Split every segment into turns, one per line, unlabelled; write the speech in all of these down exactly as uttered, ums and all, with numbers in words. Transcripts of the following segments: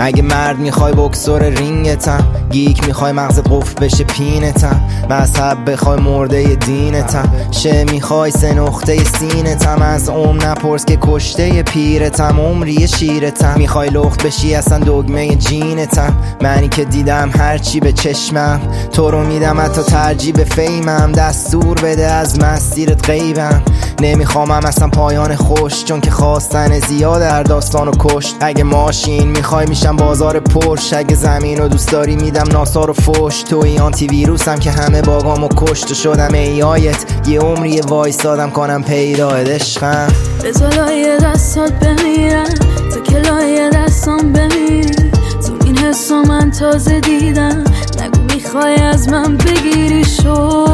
اگه مرد میخوای بکسور رینگتم، گیک میخوای مغز قفل بشه پینتم، مذهب بخوای مرده دینتم، شه میخوای سه نقطه سینتم، از عمر نپرس که کشته پیرتم، عمری شیرتم، میخوای لخت بشی اصلا دگمه جینتم، منی که دیدم هرچی به چشمم، تو رو میدم حتی ترجیح به فیمم، دستور بده از مسیرت غیبم، نمیخوامم اصلا پایان خوش، چون که خواستن زیاد در داستانو کشت. اگه ماشین میخوای میشم بازار پرش، اگه زمین رو دوست داری میدم ناسا رو فش، توی آنتی ویروسم که همه باگامو کشت و شدم ای آیت، یه عمری وایستادم کنم پیدایت عشقم.
بذار لایه دستات بمیرم تا که لایه دستام بمیری، تو این حسو من تازه دیدم، نگو میخوای از من بگیری شو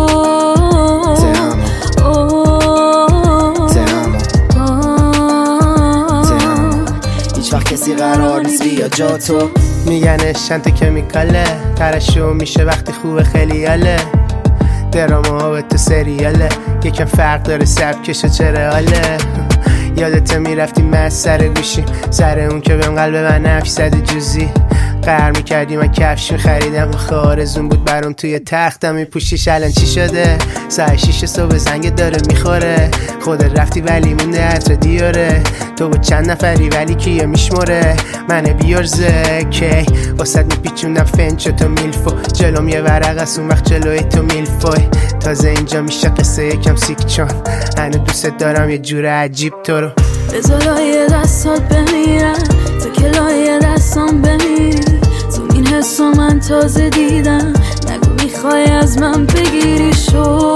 هیچ وقت کسی قرار نیست بیا جا تو.
میگن شنت کمیکاله، ترشو میشه وقتی خوبه خیلی یاله، دراما ها به تو سریاله، یکم فرق داره سبکش و چرا حاله. یادت میرفتی من سر گوشیم، سر اون که بهم قلب من نفی زدی جوزی، قهر میکردی من کفش میخریدم، آخه آرزون بود برام توی تختم میپوشیش، الان چی شده؟ ساعت شیش صبح زنگ داره میخوره، خودت رفتی ولی مونده عطر دیاره، تو با چند نفری ولی کیه میشموره، من بیارزه کی واسد میپیچوندم فنچو تو میلفو، جلوم یه ورق از اون وقت جلوی تو میلفوی، تازه اینجا میشه قصه یکم سیک، چون هنو دوست دارم یه جور عجیب تو رو.
بذار لایه دستات بمیرم تا که لایه دستام بمیری، تو این حسو من تازه دیدم، نگو میخوای از من بگیری شو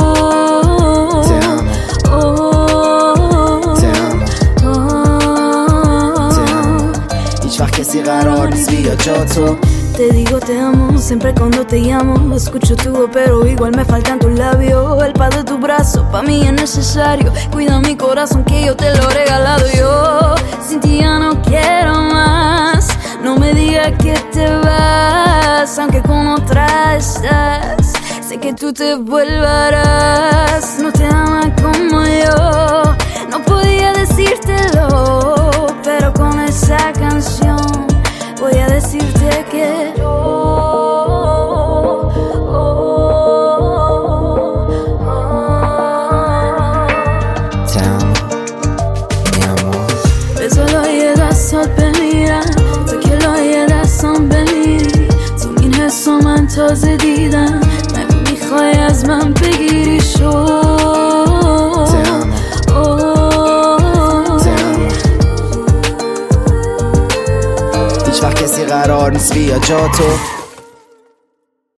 هیچ وقت کسی قرار نیست بیا جا تو.
Te digo te amo, siempre cuando te llamo escucho tu voz pero igual me faltan tus labios, el paz de tu brazo pa' mí es necesario, cuida mi corazón que yo te lo he regalado yo, sin ti ya no quiero más, no me digas que te vas, aunque con otra estás, sé que tú te vuelvarás, no te amas como yo, no podía decírtelo, pero con esa canción voy a decirte que yo
te amo, mi amor.
بذار لایه دستات بمیرم تا که لایه دستام بمیری، تو این حسو من تازه دیدم، نگو میخوای از من بگیری شو
هیچ وقت کسی قرار نیست بیا جا تو.